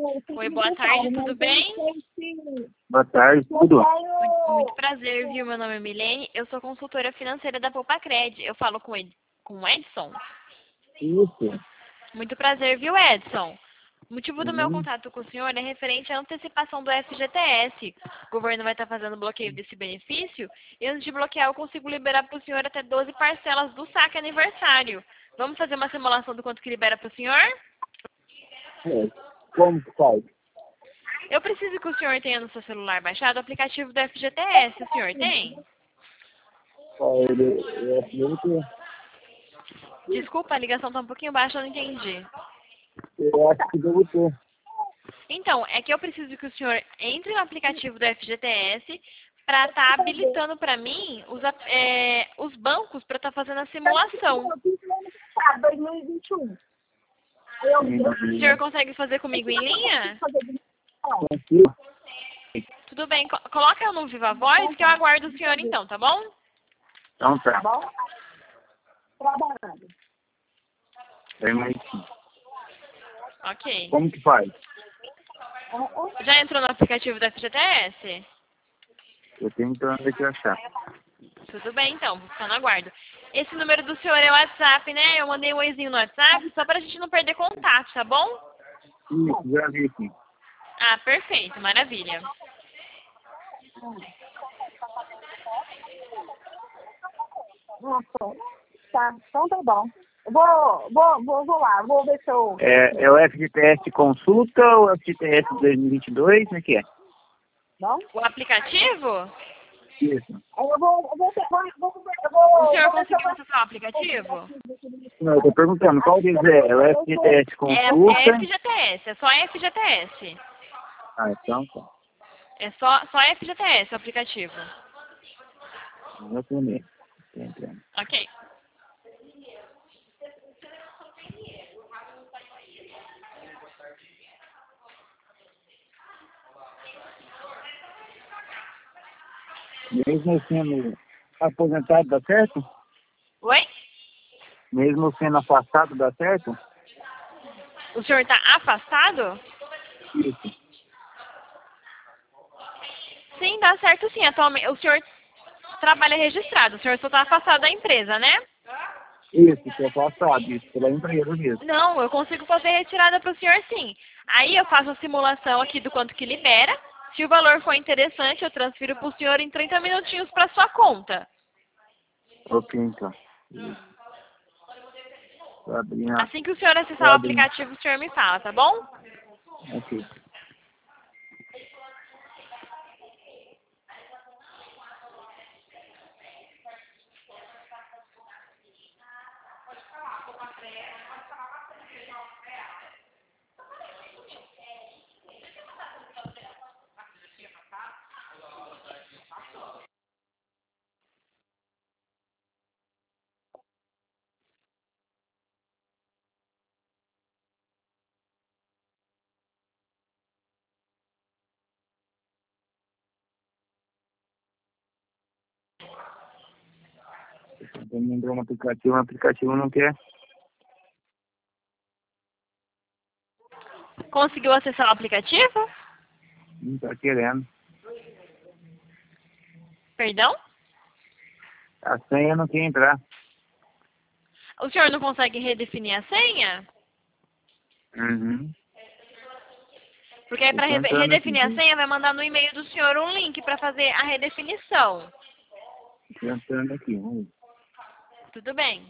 Oi, boa tarde, tudo bem? Boa tarde, tudo? Muito prazer, viu? Meu nome é Milene, eu sou consultora financeira da Poupa-Cred. Eu falo com o Edson. Isso. Muito prazer, viu, Edson? O motivo do meu Uhum. contato com o senhor é referente à antecipação do FGTS. O governo vai estar fazendo bloqueio desse benefício e antes de bloquear eu consigo liberar para o senhor até 12 parcelas do saque aniversário. Vamos fazer uma simulação do quanto que libera para o senhor? É. Como que faz? Eu preciso que o senhor tenha no seu celular baixado o aplicativo do FGTS. O senhor tem? Eu assinei que Desculpa, a ligação está um pouquinho baixa, eu não entendi. eu acho que devo ter. Então, é que eu preciso que o senhor entre no aplicativo do FGTS para estar habilitando para mim os bancos para estar fazendo a simulação. 2021. Eu O senhor consegue fazer comigo em linha? Consigo? Tudo bem, coloca eu no Viva Voz que eu aguardo o senhor então, tá bom? Então tá tá. bom? Trabalhando. Tem mais sim. Ok. Como que faz? Já entrou no aplicativo do FGTS? Eu tenho entrando aqui achar. Tudo bem então, vou ficar no aguardo. Esse número do senhor é o WhatsApp, né? Eu mandei um oizinho no WhatsApp só pra gente não perder contato, tá bom? Isso, já vi aqui. Ah, perfeito, maravilha. Nossa, tá, então tá bom. Eu vou lá, vou ver se eu... É o FGTS Consulta ou o FGTS 2022? Como é que é? Não? O aplicativo? Isso. Eu vou ver O senhor se eu conseguiu acessar o aplicativo? Não, eu tô perguntando, qual deles é? É o FGTS É Consulta? FGTS, é só FGTS. Ah, então tá. É só FGTS o aplicativo. Eu tô mesmo. Tô entrando. Ok. Mesmo sendo aposentado, dá certo? Oi? Mesmo sendo afastado, dá certo? O senhor está afastado? Isso. Sim, dá certo sim. Atualmente, o senhor trabalha registrado, o senhor só está afastado da empresa, né? Isso, estou afastado, isso, pela empresa mesmo. Não, eu consigo fazer retirada para o senhor sim. Aí eu faço a simulação aqui do quanto que libera. Se o valor for interessante, eu transfiro para o senhor em 30 minutinhos para sua conta. Ok, então. Isso. Tô abrindo. Assim que o senhor Tô acessar o abrindo. aplicativo, o senhor me fala, tá bom? Ok. Então, me entrou um aplicativo não quer. Conseguiu acessar o aplicativo? Não tá querendo. Perdão? A senha não quer entrar. O senhor não consegue redefinir a senha? Uhum. Porque aí Eu para tô entrando aqui. redefinir a senha vai mandar no e-mail do senhor um link para fazer a redefinição. Tô entrando aqui. Vamos ver. Tudo bem.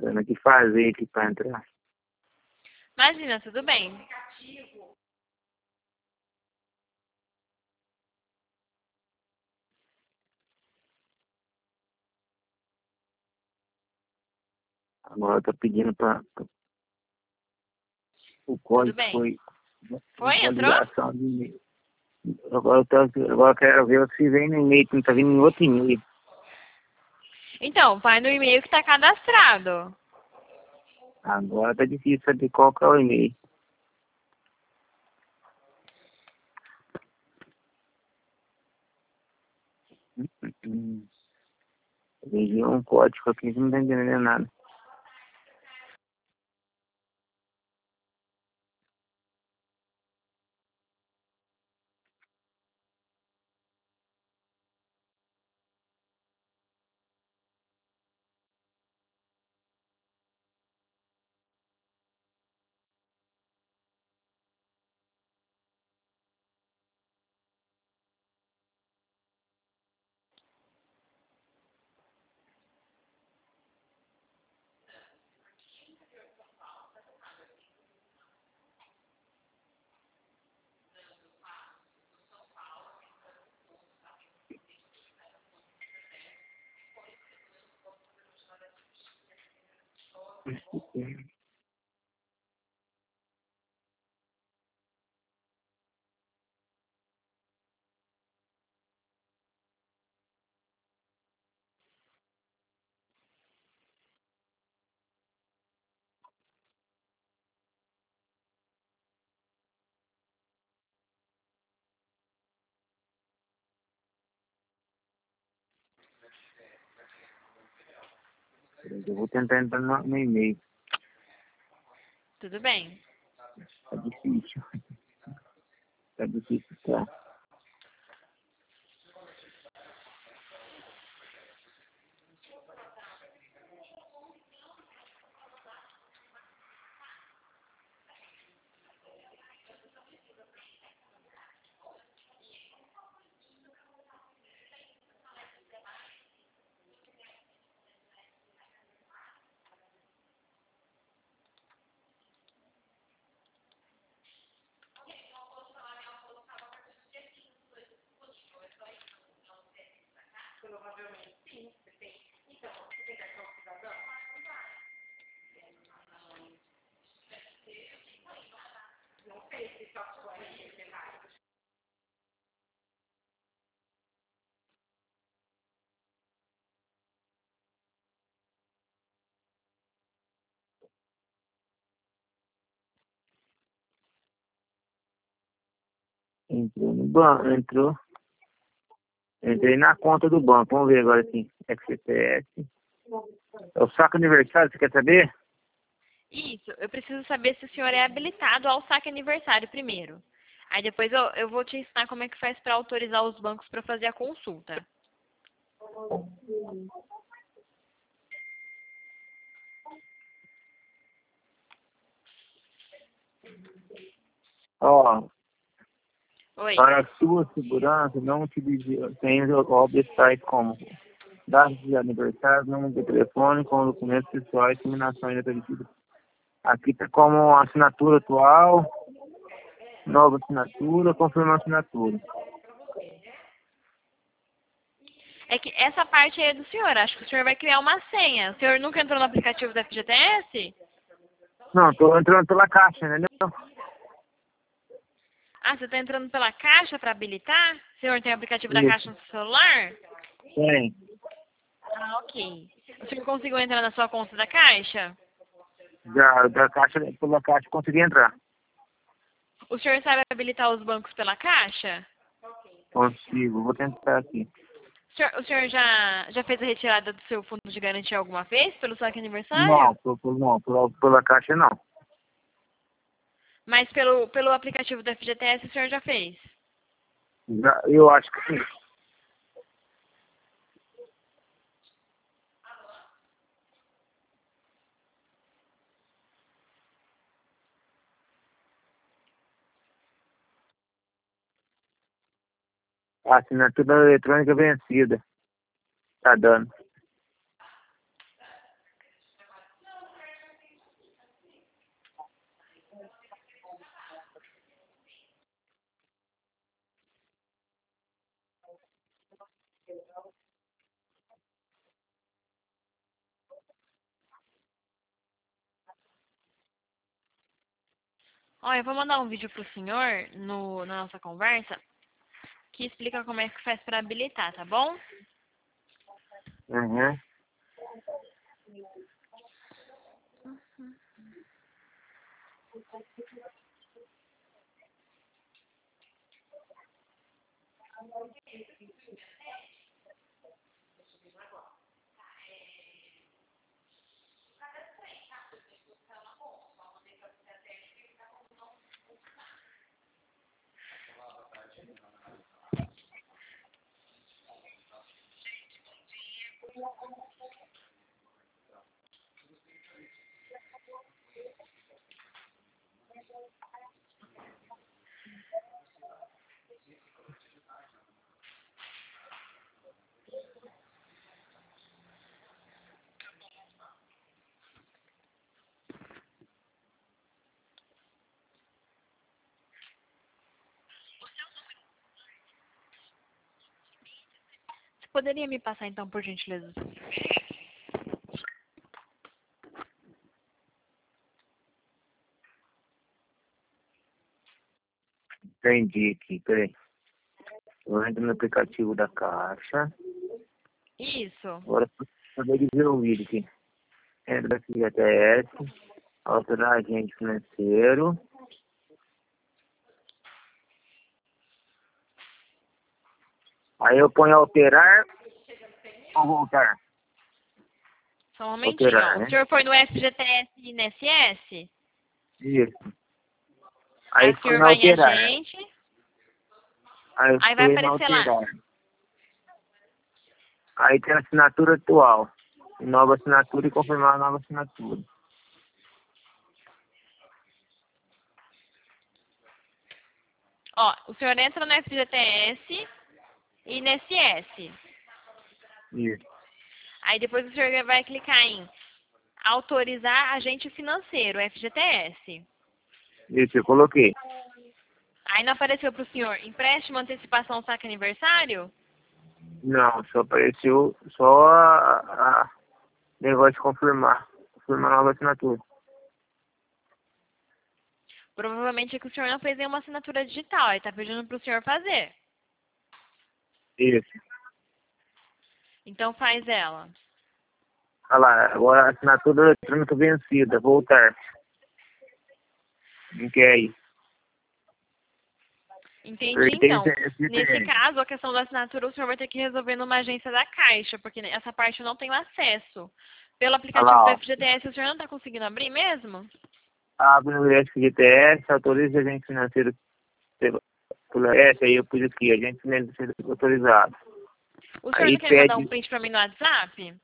Tendo que fazer aqui pra entrar. Imagina, tudo bem. Agora tá pedindo o Tudo código bem. foi Foi? Entrou? validação de e-mail. Agora eu quero ver se vem no e-mail, que não tá vindo em outro e-mail. Então, vai no e-mail que tá cadastrado. Agora tá difícil saber qual que é o e-mail. Veio um código aqui que não tá entendendo nada. Eu vou tentar entrar no e-mail. Tudo bem. Tá difícil. Tá difícil, tá? Entrou no banco, entrou. Entrei na conta do banco. Vamos ver agora assim. XCPS. É o saco aniversário, você quer saber? Isso, eu preciso saber se o senhor é habilitado ao saque aniversário primeiro. Aí depois eu vou te ensinar como é que faz para autorizar os bancos para fazer a consulta. Ó, Oi. para sua segurança, não utilize objetos tais como dados de aniversário, número de telefone, com documentos pessoais, terminações acreditadas. Aqui tá como assinatura atual, nova assinatura, confirma a assinatura. É que essa parte aí é do senhor. Acho que o senhor vai criar uma senha. O senhor nunca entrou no aplicativo da FGTS? Não, tô entrando pela caixa, entendeu? Ah, você está entrando pela Caixa para habilitar? O senhor tem o aplicativo da Caixa Isso, no seu celular? tem. Ah, ok. O senhor conseguiu entrar na sua conta da Caixa? Já, da caixa, pela caixa consegui entrar. O senhor sabe habilitar os bancos pela Caixa? Consigo, vou tentar aqui. O senhor já fez a retirada do seu fundo de garantia alguma vez pelo saque Não, aniversário? não, pela caixa não. Mas pelo aplicativo da FGTS o senhor já fez? Já, eu acho que sim. A assinatura eletrônica vencida. Tá dando. Ó, eu vou mandar um vídeo pro senhor na nossa conversa que explica como é que faz para habilitar, tá bom? Uhum. Você poderia me passar então, por gentileza? Entendi aqui, peraí. Eu entro no aplicativo da Caixa. Isso. Agora, poder dizer o vídeo aqui. Entra aqui GTS, alterar agente financeiro. Aí eu ponho alterar ou voltar? Só um momentinho, Alterar, ó. né? O senhor foi no FGTS e INSS? Isso. Aí Aí o fui senhor no vai em alterar. agente, Aí aí vai fui no aparecer lá. alterar. Aí tem a assinatura atual. Nova assinatura e confirmar a nova assinatura. Ó, o senhor entra no FGTS e INSS. Isso. Aí depois o senhor vai clicar em autorizar agente financeiro, FGTS. Isso, eu coloquei. Aí não apareceu para o senhor empréstimo, antecipação, saque aniversário? Não, só apareceu só a negócio de confirmar. Confirmar a nova assinatura. Provavelmente é que o senhor não fez nenhuma assinatura digital, ele está pedindo para o senhor fazer. Isso. Então faz ela. Olha lá, agora a assinatura eletrônica vencida. Voltar. Não quer ir. Entendi, então. Pertence a Nesse FGTS. caso, a questão da assinatura o senhor vai ter que resolver numa agência da Caixa, porque essa parte eu não tenho acesso. Pelo Olha aplicativo do lá, ó. FGTS, o senhor não está conseguindo abrir mesmo? Abre o FGTS, autoriza agente financeiro pela S, aí eu pus aqui, agente financeiro autorizado. O senhor Aí não quer mandar um pede, print para mim no WhatsApp?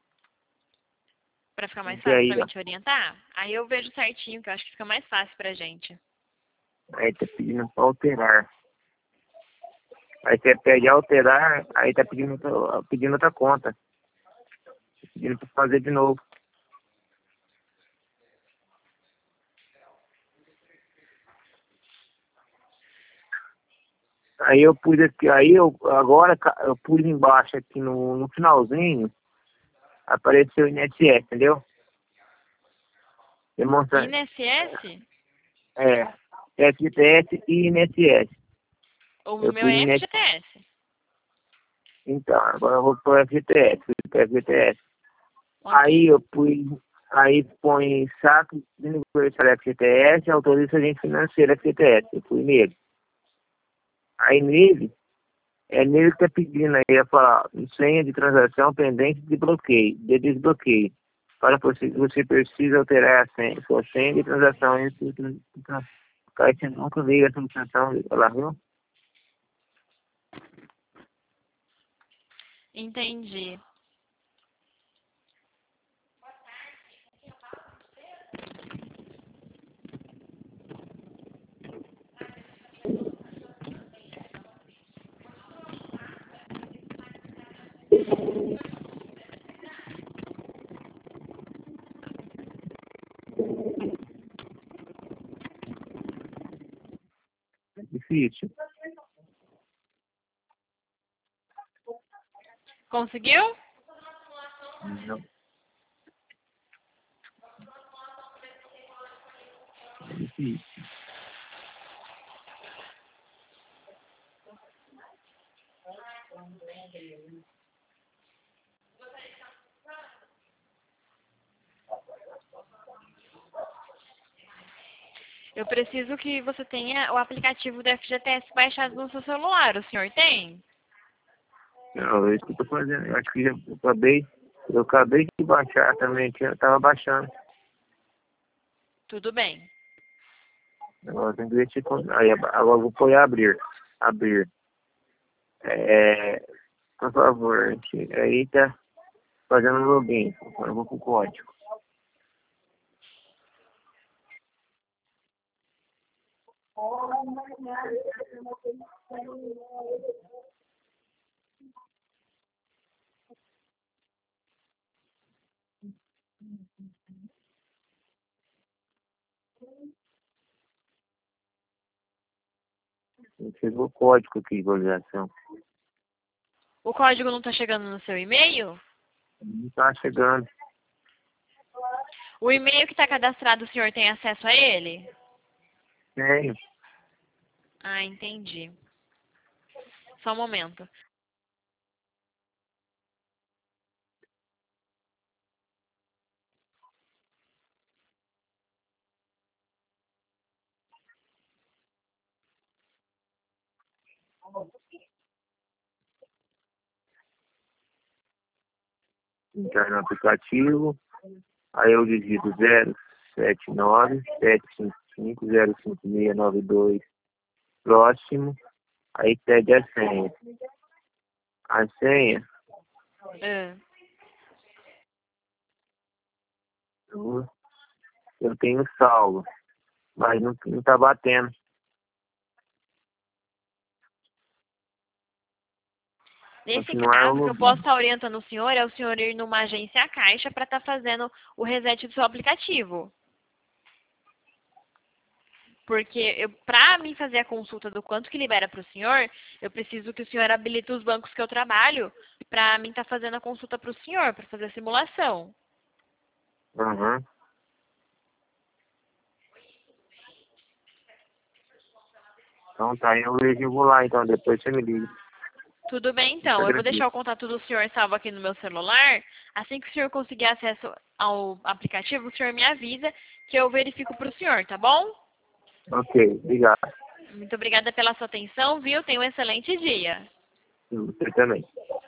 Para ficar mais que fácil aí, para mim ó. te orientar? Aí eu vejo certinho, que eu acho que fica mais fácil pra gente. Aí tá pedindo pra alterar. Aí você pede alterar, aí tá pedindo outra conta. Pedindo pra fazer de novo. Aí eu pus aqui, agora eu pus embaixo aqui no finalzinho, apareceu o INSS, entendeu? Demonstrando, INSS? FGTS e INSS. O Eu meu pus é INSS, FGTS. então, agora eu vou pro FGTS, FGTS. Aí Ok. eu pus, aí põe saco de aniversário FGTS, autoriza agente financeiro FGTS, eu fui nele. Aí nele, é nele que tá pedindo aí, ia falar, senha de transação pendente de bloqueio, de desbloqueio. Para você precisa alterar a senha, sua senha de transação. Caixa nunca liga essa transação, lá, viu? Entendi. É difícil. Conseguiu? Não, é difícil. Eu preciso que você tenha o aplicativo do FGTS baixado no seu celular. O senhor tem? Não, é isso que eu tô fazendo. Eu acho que eu acabei de baixar também, que eu tava baixando. Tudo bem. Agora tem que ver se... Aí, agora eu vou pôr abrir. Abrir. Por favor, aí tá fazendo login. Agora eu vou pro código. Chegou o código aqui de validação. O código não está chegando no seu e-mail? Não tá chegando. O e-mail que está cadastrado, o senhor tem acesso a ele? Tenho. Ah, entendi. Só um momento. Entrar no aplicativo. Aí eu digito 079-755-05692. Próximo. Aí pede a senha. A senha, Ah, eu tenho salvo, mas não tá batendo. nesse Continuar o caso, o que eu posso login. estar orientando o senhor é o senhor ir numa agência Caixa para estar fazendo o reset do seu aplicativo. Porque para mim fazer a consulta do quanto que libera para o senhor, eu preciso que o senhor habilite os bancos que eu trabalho para mim estar fazendo a consulta para o senhor, para fazer a simulação. Uhum. Então tá, eu vou lá então, depois você me liga. Tudo bem, Eu te então. Eu vou deixar agradeço. o contato do senhor salvo aqui no meu celular. Assim que o senhor conseguir acesso ao aplicativo, o senhor me avisa que eu verifico para o senhor, tá bom? Ok, obrigado. Muito obrigada pela sua atenção, viu? Tenha um excelente dia. Você também.